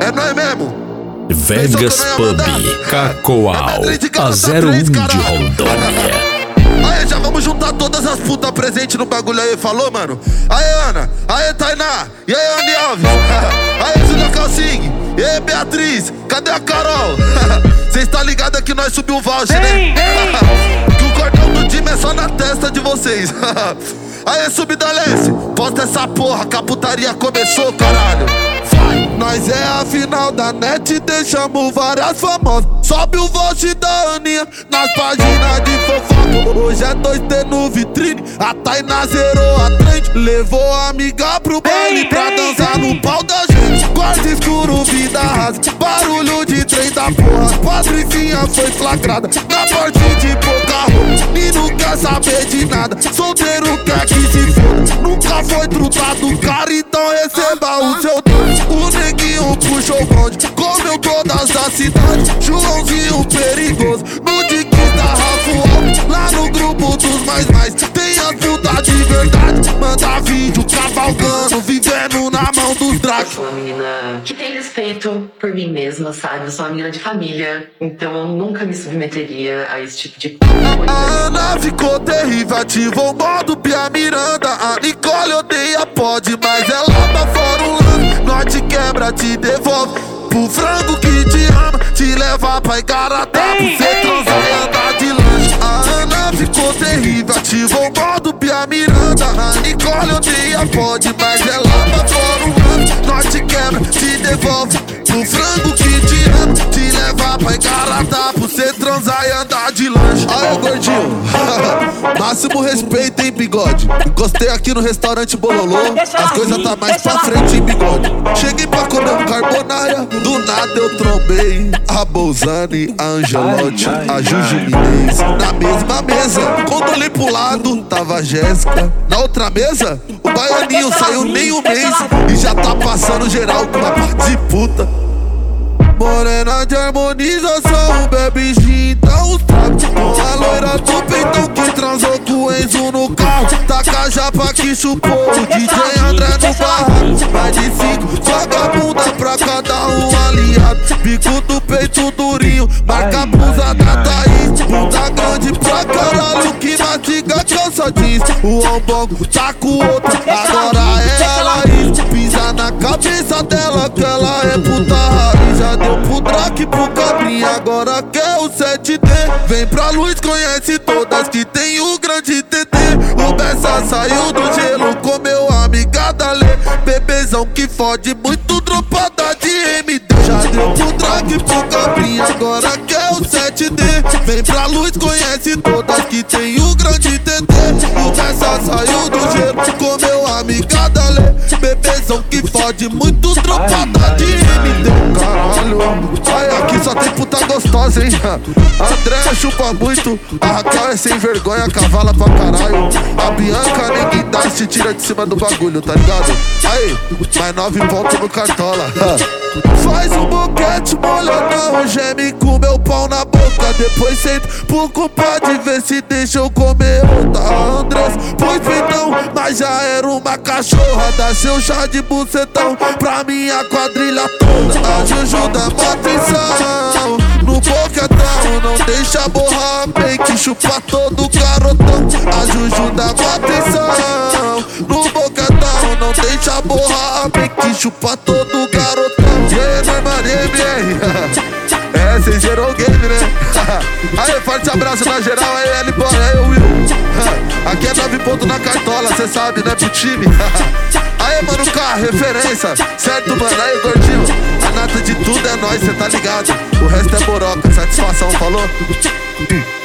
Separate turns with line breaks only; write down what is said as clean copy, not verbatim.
É nóis mesmo.
Vegas Pub, Cacoal, a 01 de Rondônia.
Aê, já vamos juntar todas as putas presentes no bagulho aí, falou, mano? Aê, Ana, aê, Tainá, e aí, Andy Alves, aê, Julia Calcing, e aí, Beatriz, cadê a Carol? Cês tá ligado que nós subiu o voucher, né? Que o cordão do time é só na testa de vocês. Aê, Subdalece, posta essa porra, que a putaria começou, caralho. Vai! Nós é a final da net, deixamos várias famosas. Sobe o voucher da Aninha nas páginas de fofoca. Hoje é 2T no vitrine, a Tainá zerou a trend. Levou a amiga pro baile pra dançar no pau da gente. Quarto escuro, vida rasa, barulho de trem da porra. Patricinha foi flagrada na porta de pouca roupa. E não quer saber de nada, solteiro quer que se foda. Nunca foi trutado, cara, então receba o seu dono. O neguinho puxou o bonde, comeu todas as cidades. Joãozinho perigoso, no Dicks da Rafael. Lá no grupo dos mais, tem as putas de verdade. Manda vídeo cavalgando, vivendo na mão dos dragos.
Eu sou uma menina que tem respeito por mim mesma, sabe? Eu sou uma menina de família, então eu nunca me submeteria a esse tipo de coisa.
A Ana ficou terrível, ativou o modo Pia Miranda. A Nicole odeia pode, mas ela tá fora um lance. Nós te quebra, te devolve pro frango que te ama, te leva pra Igaratá, pra cê transar e andar de lanche. A Ana ficou terrível, ativou o modo Pia Miranda. A Nicole odeia pode, mas ela tá fora um lance. Nós te quebra, te devolve pro frango que te ama, te leva pra Igaratá, pra cê transar e andar de lanche. Aí, gordinho, máximo respeito, hein, bigode. Encostei aqui no restaurante Bololô, as coisas tá mais pra frente, hein, bigode. Cheguei pra comer um carbonara, do nada eu trombei a Bolzani, a Angelotti, a Juju Inês. Na mesma mesa, quando olhei pro lado, tava a Jéssica. Na outra mesa, o baianinho saiu nem um mês e já tá passando geral com uma parte de puta. Morena de harmonização, bebe gin, então os tragos. Com a loira do peitão que transou com o Enzo no carro. Taca a japa que chupou o DJ André no barraco. Mais de 5 vagabunda pra cada um aliado. Bico do peito durinho, marca a blusa da Thaís. Bunda grande pra caralho que mastiga calça jeans. O ombongo tá com outra, agora é a Laís. Pisa na cabeça dela que ela é puta raiz. Já deu pro Drake, pro Cabrinha, agora quer o 7D. Vem pra luz, conhece todas que tem o grande TT. O Bessa saiu do gelo, comeu a amiga da Lê. Bebezão que fode muito, dropada de MD. Já deu pro Drake, pro Cabrinha, agora quer o 7D. Vem pra luz, conhece todas que tem o grande TT. O Bessa saiu do gelo, comeu a amiga da Lê. Bebezão que fode muito, dropada de MD. Caralho, ai, aqui só tem puta gostosa, hein? André chupa muito, a Raquel é sem vergonha, cavala pra caralho. A Bianca ninguém dá, se tira de cima do bagulho, tá ligado? Aí, mais 9 pontos no Cartola. Faz um boquete molhadão, geme com meu pau na boca. Depois senta pro compadre ver se deixa eu comer outra. A Andrés pôs peitão, mas já era uma cachorra. Dá seu chá de bucetão pra minha quadrilha toda. A Juju dá uma atenção no boquetão, não deixa borrar, bem que chupa todo garotão. A Juju dá uma atenção no boquetão, não deixa borrar, bem que chupa todo garotão. E aí, meu irmão, é, cês gerou o game, né? Aí, forte abraço na geral, aí, L-Boy, aí, Will. Aqui é 9 pontos na Cartola, cê sabe, né, pro time. Aí, mano, K, referência, certo, mano? Aí, gordinho, a nata de tudo é nóis, cê tá ligado. O resto é boroca, satisfação, falou?